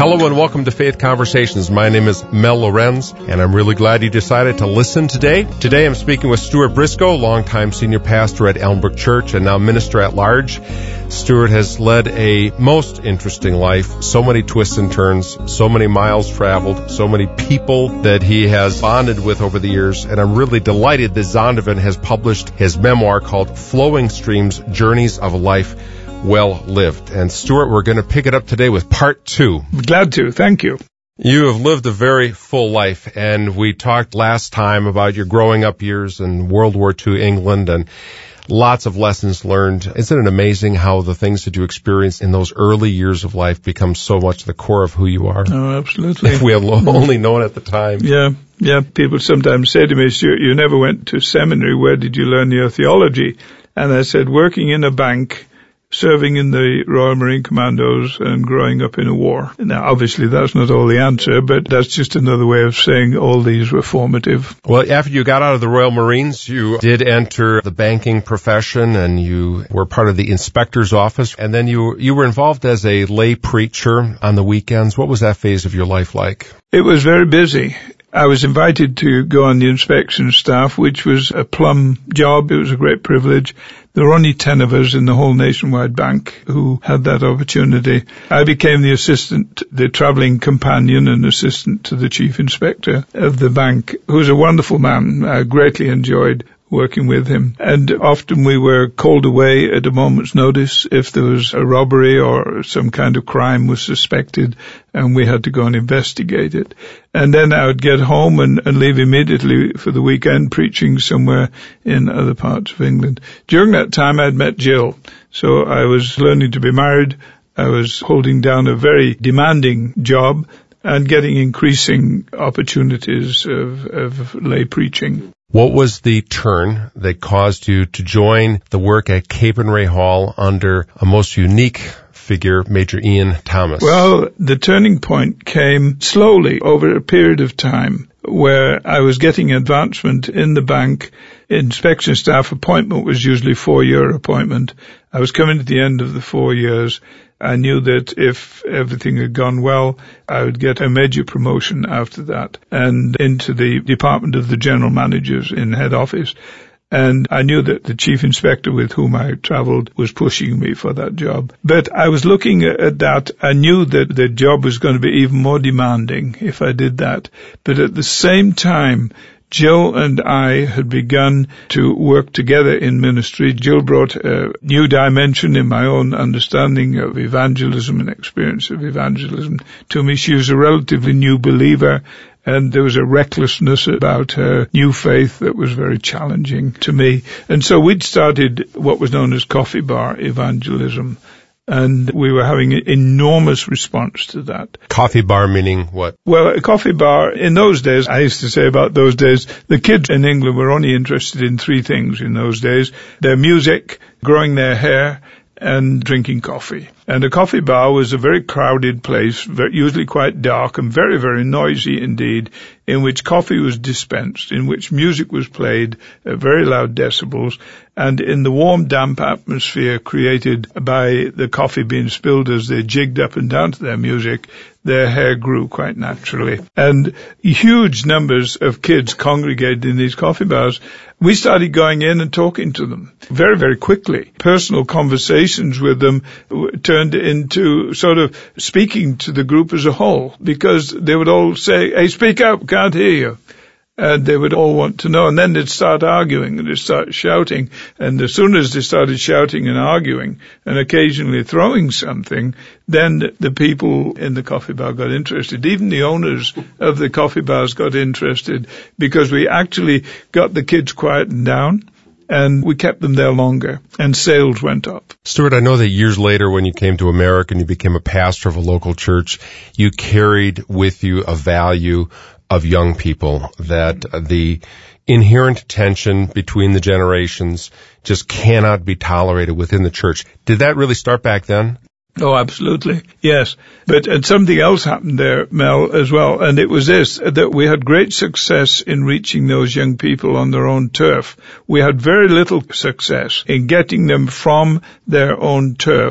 Hello and welcome to Faith Conversations. My name is Mel Lorenz, and I'm really glad you decided to listen today. Today I'm speaking with Stuart Briscoe, longtime senior pastor at Elmbrook Church and now minister at large. Stuart has led a most interesting life, so many twists and turns, so many miles traveled, so many people that he has bonded with over the years, and I'm really delighted that Zondervan has published his memoir called Flowing Streams, Journeys of a Life Well Lived. And Stuart, we're going to pick it up today with part 2. Glad to. Thank you. You have lived a very full life, and we talked last time about your growing up years in World War II England and lots of lessons learned. Isn't it amazing how the things that you experienced in those early years of life become so much the core of who you are? Oh, absolutely. If we had only known at the time. Yeah. People sometimes say to me, Stuart, you never went to seminary. Where did you learn your theology? And I said, working in a bank, serving in the Royal Marine Commandos and growing up in a war. Now, obviously, that's not all the answer, but that's just another way of saying all these were formative. Well, after you got out of the Royal Marines, you did enter the banking profession, and you were part of the inspector's office, and then you were involved as a lay preacher on the weekends. What was that phase of your life like? It was very busy. I was invited to go on the inspection staff, which was a plum job. It was a great privilege. There were only 10 of us in the whole nationwide bank who had that opportunity. I became the travelling companion and assistant to the chief inspector of the bank, who was a wonderful man. I greatly enjoyed working with him. And often we were called away at a moment's notice if there was a robbery or some kind of crime was suspected, and we had to go and investigate it. And then I would get home and leave immediately for the weekend, preaching somewhere in other parts of England. During that time I'd met Jill, so I was learning to be married. I was holding down a very demanding job and getting increasing opportunities of lay preaching. What was the turn that caused you to join the work at Capernwray Hall under a most unique figure, Major Ian Thomas? Well, the turning point came slowly over a period of time where I was getting advancement in the bank. Inspection staff appointment was usually 4-year appointment. I was coming to the end of the 4 years. I knew that if everything had gone well, I would get a major promotion after that and into the department of the general managers in head office. And I knew that the chief inspector with whom I travelled was pushing me for that job. But I was looking at that. I knew that the job was going to be even more demanding if I did that. But at the same time, Jill and I had begun to work together in ministry. Jill brought a new dimension in my own understanding of evangelism and experience of evangelism to me. She was a relatively new believer, and there was a recklessness about her new faith that was very challenging to me. And so we'd started what was known as coffee bar evangelism. And we were having an enormous response to that. Coffee bar meaning what? Well, a coffee bar, in those days, I used to say about those days, the kids in England were only interested in 3 things in those days: their music, growing their hair, and drinking coffee. And a coffee bar was a very crowded place, usually quite dark and very, very noisy indeed, in which coffee was dispensed, in which music was played at very loud decibels, and in the warm, damp atmosphere created by the coffee being spilled as they jigged up and down to their music, their hair grew quite naturally. And huge numbers of kids congregated in these coffee bars. We started going in and talking to them very, very quickly. Personal conversations with them turned into sort of speaking to the group as a whole, because they would all say, "Hey, speak up, can't hear you." And they would all want to know. And then they'd start arguing and they'd start shouting. And as soon as they started shouting and arguing and occasionally throwing something, then the people in the coffee bar got interested. Even the owners of the coffee bars got interested, because we actually got the kids quietened down and we kept them there longer, and sales went up. Stuart, I know that years later when you came to America and you became a pastor of a local church, you carried with you a value of young people, that the inherent tension between the generations just cannot be tolerated within the church. Did that really start back then? Oh, absolutely. Yes. But something else happened there, Mel, as well. And it was this, that we had great success in reaching those young people on their own turf. We had very little success in getting them from their own turf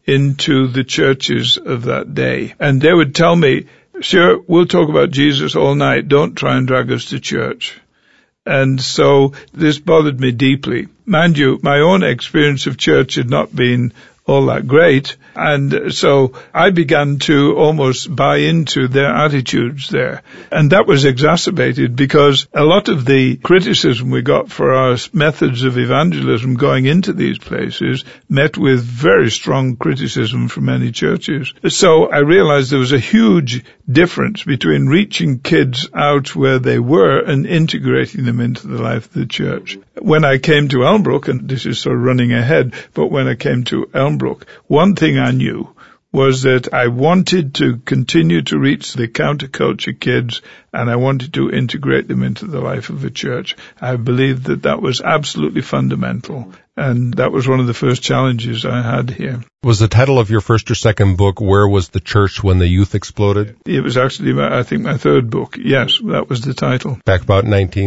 into the churches of that day. And they would tell me, sure, we'll talk about Jesus all night. Don't try and drag us to church. And so this bothered me deeply. Mind you, my own experience of church had not been all that great. And so I began to almost buy into their attitudes there. And that was exacerbated because a lot of the criticism we got for our methods of evangelism going into these places met with very strong criticism from many churches. So I realized there was a huge difference between reaching kids out where they were and integrating them into the life of the church. When I came to Elmbrook, and this is sort of running ahead, but when I came to Elmbrook, one thing I knew was that I wanted to continue to reach the counterculture kids, and I wanted to integrate them into the life of the church. I believed that that was absolutely fundamental, and that was one of the first challenges I had here. Was the title of your first or second book, Where Was the Church When the Youth Exploded? It was actually, I think, my third book. Yes, that was the title. Back about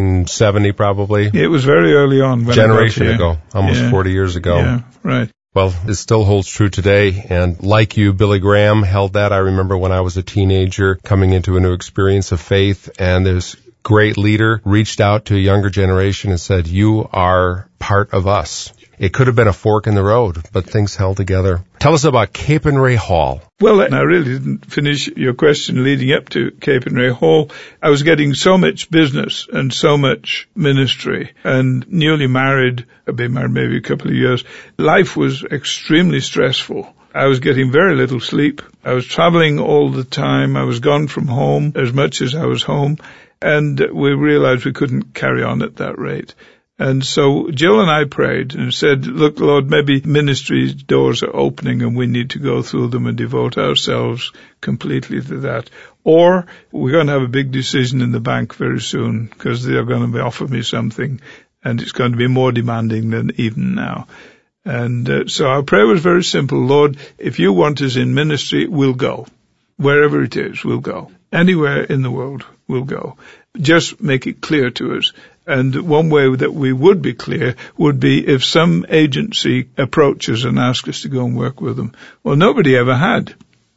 1970, probably? It was very early on. When generation ago, almost 40 years ago. Yeah, right. Well, it still holds true today, and like you, Billy Graham held that. I remember when I was a teenager coming into a new experience of faith, and this great leader reached out to a younger generation and said, you are part of us. It could have been a fork in the road, but things held together. Tell us about Capernwray Hall. Well, I really didn't finish your question leading up to Capernwray Hall. I was getting so much business and so much ministry, and newly married, I've been married maybe a couple of years. Life was extremely stressful. I was getting very little sleep. I was traveling all the time. I was gone from home as much as I was home, and we realized we couldn't carry on at that rate. And so Jill and I prayed and said, look, Lord, maybe ministry doors are opening and we need to go through them and devote ourselves completely to that. Or we're going to have a big decision in the bank very soon because they're going to offer me something and it's going to be more demanding than even now. And so our prayer was very simple. Lord, if you want us in ministry, we'll go. Wherever it is, we'll go. Anywhere in the world, we'll go. Just make it clear to us. And one way that we would be clear would be if some agency approaches and asks us to go and work with them. Well, nobody ever had.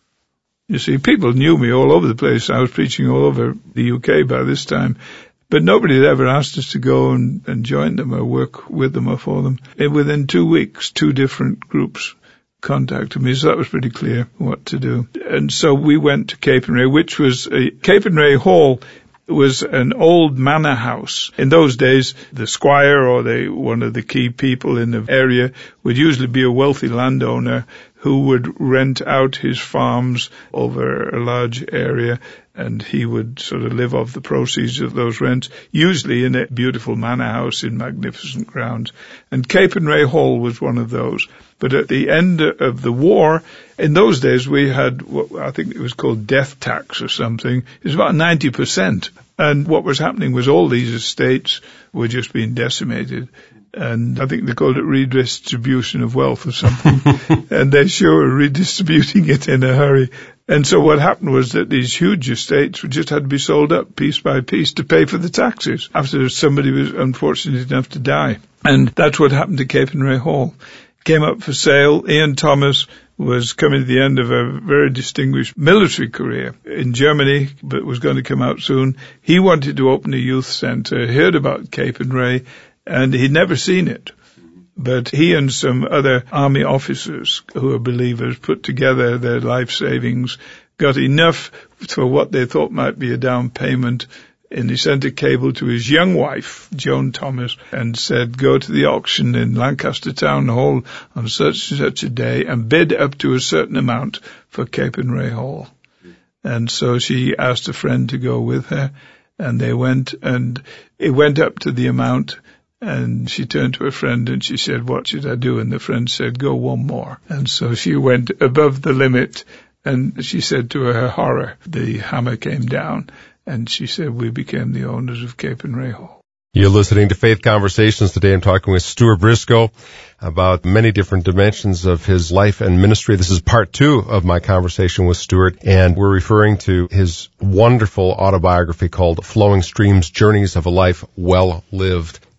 You see, people knew me all over the place. I was preaching all over the UK by this time. But nobody had ever asked us to go and join them or work with them or for them. And within 2 weeks, 2 different groups contacted me, so that was pretty clear what to do. And so we went to Capernwray, which was Capernwray Hall was an old manor house. In those days, the squire or one of the key people in the area would usually be a wealthy landowner who would rent out his farms over a large area, and he would sort of live off the proceeds of those rents, usually in a beautiful manor house in magnificent grounds. And Capernwray Hall was one of those. But at the end of the war, in those days we had what I think it was called death tax or something. It was about 90%. And what was happening was all these estates were just being decimated. And I think they called it redistribution of wealth or something. And they sure were redistributing it in a hurry. And so what happened was that these huge estates just had to be sold up piece by piece to pay for the taxes after somebody was unfortunate enough to die. And that's what happened to Capernwray Hall. Came up for sale. Ian Thomas was coming to the end of a very distinguished military career in Germany, but was going to come out soon. He wanted to open a youth centre, heard about Capernwray, and he'd never seen it. But he and some other army officers who are believers put together their life savings, got enough for what they thought might be a down payment, and he sent a cable to his young wife, Joan Thomas, and said, go to the auction in Lancaster Town Hall on such and such a day and bid up to a certain amount for Capernwray Hall. And so she asked a friend to go with her, and they went, and it went up to the amount. And she turned to her friend and she said, what should I do? And the friend said, go one more. And so she went above the limit, and she said to her horror, the hammer came down, and she said, we became the owners of Capernwray Hall. You're listening to Faith Conversations. Today I'm talking with Stuart Briscoe about many different dimensions of his life and ministry. This is part 2 of my conversation with Stuart, and we're referring to his wonderful autobiography called Flowing Streams, Journeys of a Life Well Lived.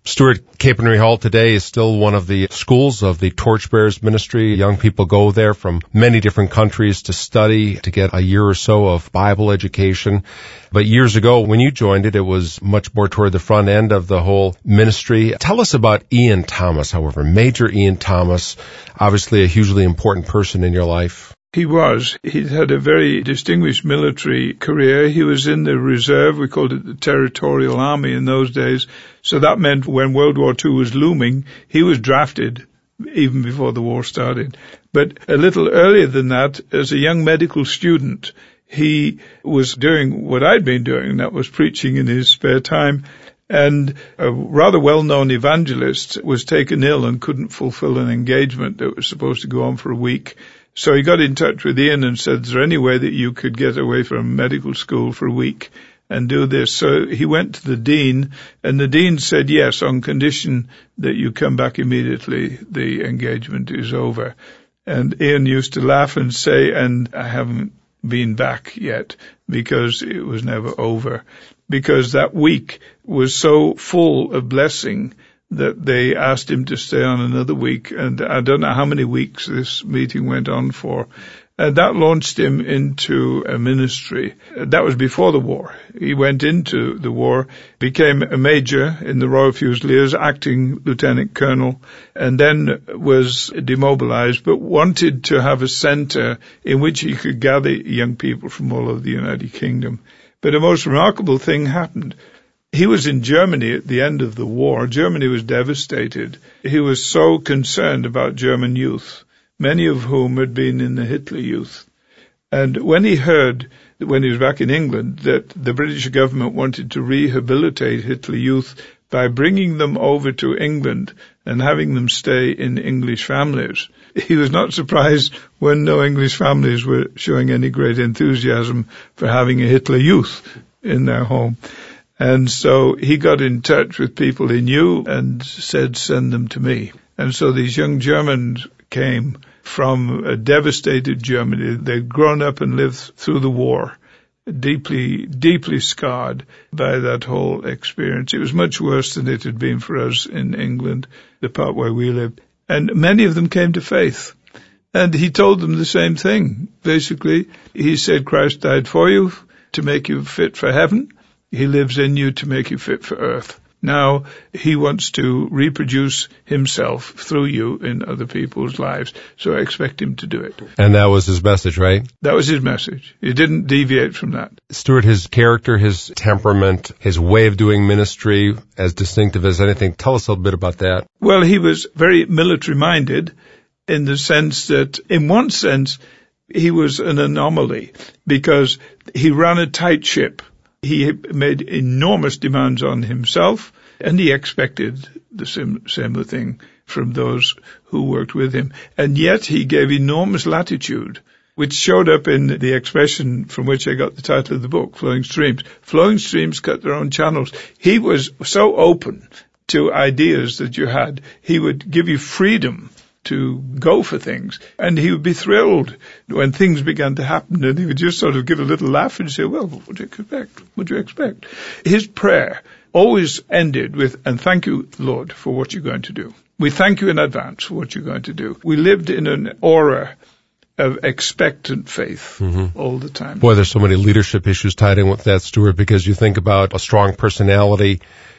Stuart, Capenry Hall today is still one of the schools of the Torchbearers Ministry. Young people go there from many different countries to study, to get a year or so of Bible education. But years ago, when you joined it, it was much more toward the front end of the whole ministry. Tell us about Ian Thomas, however. Major Ian Thomas, obviously a hugely important person in your life. He was. He'd had a very distinguished military career. He was in the reserve. We called it the Territorial Army in those days. So that meant when World War II was looming, he was drafted even before the war started. But a little earlier than that, as a young medical student, he was doing what I'd been doing, and that was preaching in his spare time. And a rather well-known evangelist was taken ill and couldn't fulfill an engagement that was supposed to go on for a week. So he got in touch with Ian and said, is there any way that you could get away from medical school for a week and do this? So he went to the dean, and the dean said yes, on condition that you come back immediately. The engagement is over. And Ian used to laugh and say, and I haven't been back yet, because it was never over. Because that week was so full of blessing that they asked him to stay on another week, and I don't know how many weeks this meeting went on for. And that launched him into a ministry. That was before the war. He went into the war, became a major in the Royal Fusiliers, acting lieutenant colonel, and then was demobilized, but wanted to have a center in which he could gather young people from all over the United Kingdom. But a most remarkable thing happened. He was in Germany at the end of the war. Germany was devastated. He was so concerned about German youth, many of whom had been in the Hitler Youth. And when he heard, when he was back in England, that the British government wanted to rehabilitate Hitler Youth by bringing them over to England and having them stay in English families, he was not surprised when no English families were showing any great enthusiasm for having a Hitler Youth in their home. And so he got in touch with people he knew and said, send them to me. And so these young Germans came from a devastated Germany. They'd grown up and lived through the war, deeply, deeply scarred by that whole experience. It was much worse than it had been for us in England, the part where we lived. And many of them came to faith. And he told them the same thing. Basically, he said, Christ died for you to make you fit for heaven. He lives in you to make you fit for earth. Now, he wants to reproduce himself through you in other people's lives, so I expect him to do it. And that was his message, right? That was his message. He didn't deviate from that. Stuart, his character, his temperament, his way of doing ministry, as distinctive as anything. Tell us a little bit about that. Well, he was very military-minded in the sense that, in one sense, he was an anomaly because he ran a tight ship. He made enormous demands on himself, and he expected the similar thing from those who worked with him. And yet he gave enormous latitude, which showed up in the expression from which I got the title of the book, Flowing Streams. Flowing streams cut their own channels. He was so open to ideas that you had. He would give you freedom to go for things, and he would be thrilled when things began to happen, and he would just sort of give a little laugh and say, well, what do you expect? What do you expect? His prayer always ended with, and thank you, Lord, for what you're going to do. We thank you in advance for what you're going to do. We lived in an aura of expectant faith all the time. Boy, there's so many leadership issues tied in with that, Stuart, because you think about a strong personality,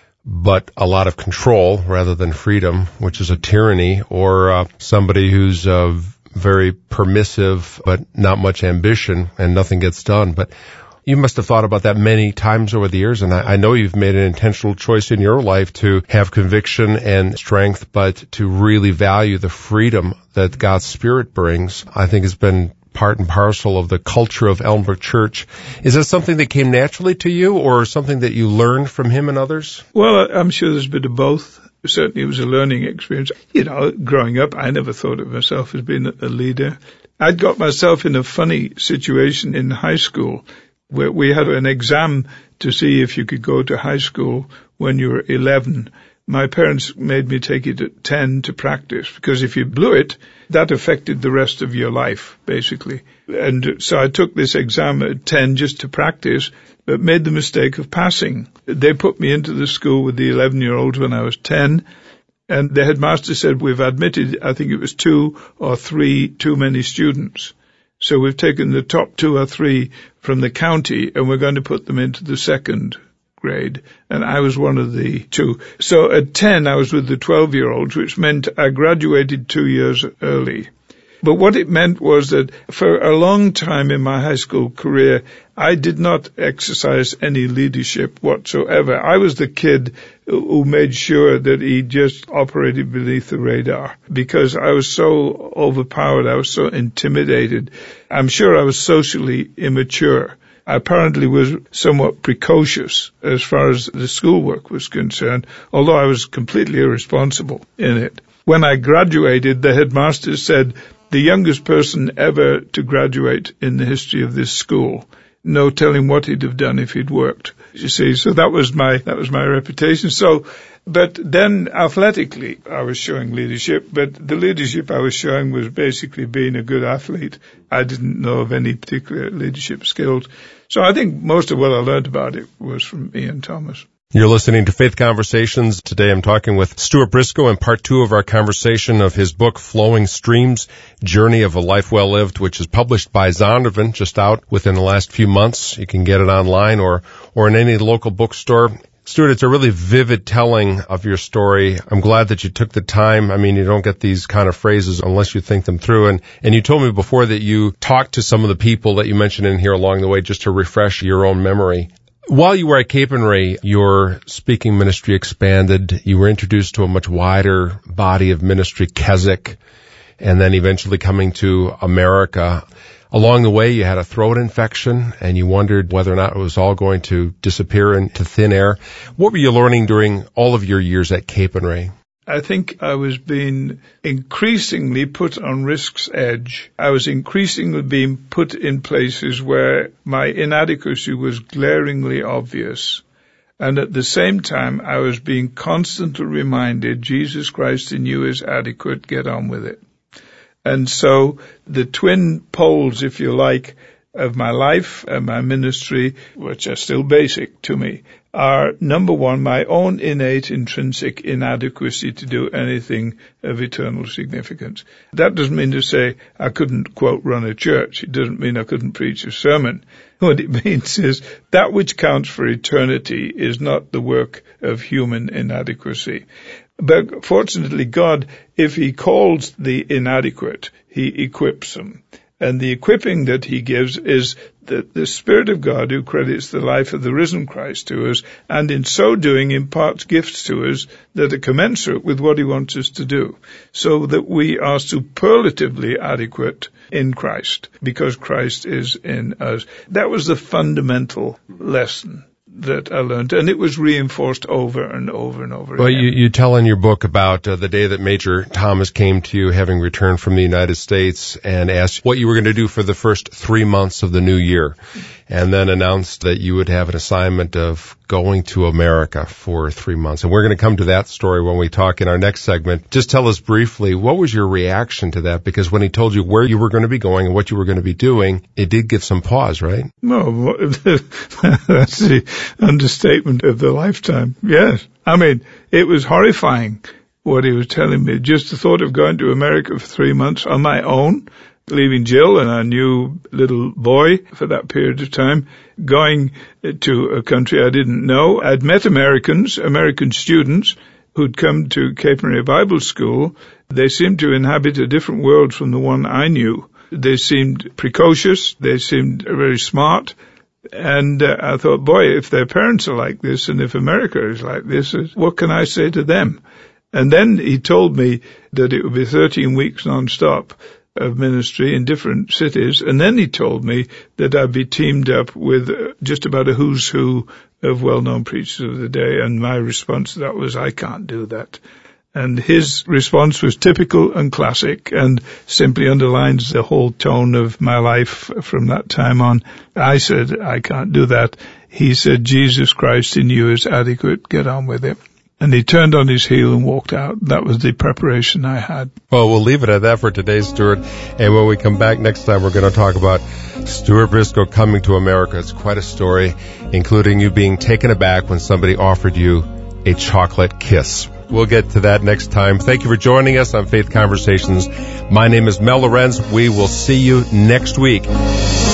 but a lot of control rather than freedom, which is a tyranny, or somebody who's very permissive but not much ambition and nothing gets done. But you must have thought about that many times over the years, and I know you've made an intentional choice in your life to have conviction and strength, but to really value the freedom that God's Spirit brings. I think it's been part and parcel of the culture of Elmbrook Church. Is that something that came naturally to you, or something that you learned from him and others? Well, I'm sure there's a bit of both. Certainly it was a learning experience. You know, growing up, I never thought of myself as being a leader. I'd got myself in a funny situation in high school where we had an exam to see if you could go to high school when you were 11. My parents made me take it at 10 to practice, because if you blew it, that affected the rest of your life, basically. And so I took this exam at 10 just to practice, but made the mistake of passing. They put me into the school with the 11-year-olds when I was 10. And the headmaster said, we've admitted, I think it was 2 or 3 too many students. So we've taken the top 2 or 3 from the county and we're going to put them into the second grade. And I was one of the 2. So at 10, I was with the 12-year-olds, which meant I graduated 2 years early. But what it meant was that for a long time in my high school career, I did not exercise any leadership whatsoever. I was the kid who made sure that he just operated beneath the radar because I was so overpowered. I was so intimidated. I'm sure I was socially immature. I apparently was somewhat precocious as far as the schoolwork was concerned, although I was completely irresponsible in it. When I graduated, the headmaster said, the youngest person ever to graduate in the history of this school. No telling what he'd have done if he'd worked. You see, so that was my reputation. So, but then athletically, I was showing leadership, but the leadership I was showing was basically being a good athlete. I didn't know of any particular leadership skills. So I think most of what I learned about it was from Ian Thomas. You're listening to Faith Conversations. Today I'm talking with Stuart Briscoe in part 2 of our conversation of his book, Flowing Streams, Journey of a Life Well Lived, which is published by Zondervan, just out within the last few months. You can get it online or in any local bookstore. Stuart, it's a really vivid telling of your story. I'm glad that you took the time. I mean, you don't get these kind of phrases unless you think them through. And you told me before that you talked to some of the people that you mentioned in here along the way just to refresh your own memory. While you were at Capernwray, your speaking ministry expanded. You were introduced to a much wider body of ministry, Keswick, and then eventually coming to America. Along the way, you had a throat infection, and you wondered whether or not it was all going to disappear into thin air. What were you learning during all of your years at Capernwray? I think I was being increasingly put on risk's edge. I was increasingly being put in places where my inadequacy was glaringly obvious. And at the same time, I was being constantly reminded, Jesus Christ in you is adequate, get on with it. And so the twin poles, if you like, of my life and my ministry, which are still basic to me, are, number one, my own innate intrinsic inadequacy to do anything of eternal significance. That doesn't mean to say I couldn't, quote, run a church. It doesn't mean I couldn't preach a sermon. What it means is that which counts for eternity is not the work of human inadequacy. But fortunately, God, if he calls the inadequate, he equips them. And the equipping that he gives is the Spirit of God who credits the life of the risen Christ to us, and in so doing imparts gifts to us that are commensurate with what he wants us to do, so that we are superlatively adequate in Christ, because Christ is in us. That was the fundamental lesson that I learned, and it was reinforced over and over and over again. Well, you tell in your book about the day that Major Thomas came to you, having returned from the United States, and asked what you were going to do for the first 3 months of the new year, and then announced that you would have an assignment of going to America for 3 months. And we're going to come to that story when we talk in our next segment. Just tell us briefly, what was your reaction to that? Because when he told you where you were going to be going and what you were going to be doing, it did give some pause, right? No, that's the understatement of the lifetime. Yes. I mean, it was horrifying what he was telling me. Just the thought of going to America for 3 months on my own, leaving Jill and our new little boy for that period of time, going to a country I didn't know. I'd met American students who'd come to Capernwray Bible School. They seemed to inhabit a different world from the one I knew. They seemed precocious. They seemed very smart. And I thought, boy, if their parents are like this and if America is like this, what can I say to them? And then he told me that it would be 13 weeks non-stop of ministry in different cities. And then he told me that I'd be teamed up with just about a who's who of well-known preachers of the day. And my response to that was, I can't do that. And his response was typical and classic and simply underlines the whole tone of my life from that time on. I said, I can't do that. He said, Jesus Christ in you is adequate. Get on with it. And he turned on his heel and walked out. That was the preparation I had. Well, we'll leave it at that for today, Stuart. And when we come back next time, we're going to talk about Stuart Briscoe coming to America. It's quite a story, including you being taken aback when somebody offered you a chocolate kiss. We'll get to that next time. Thank you for joining us on Faith Conversations. My name is Mel Lorenz. We will see you next week.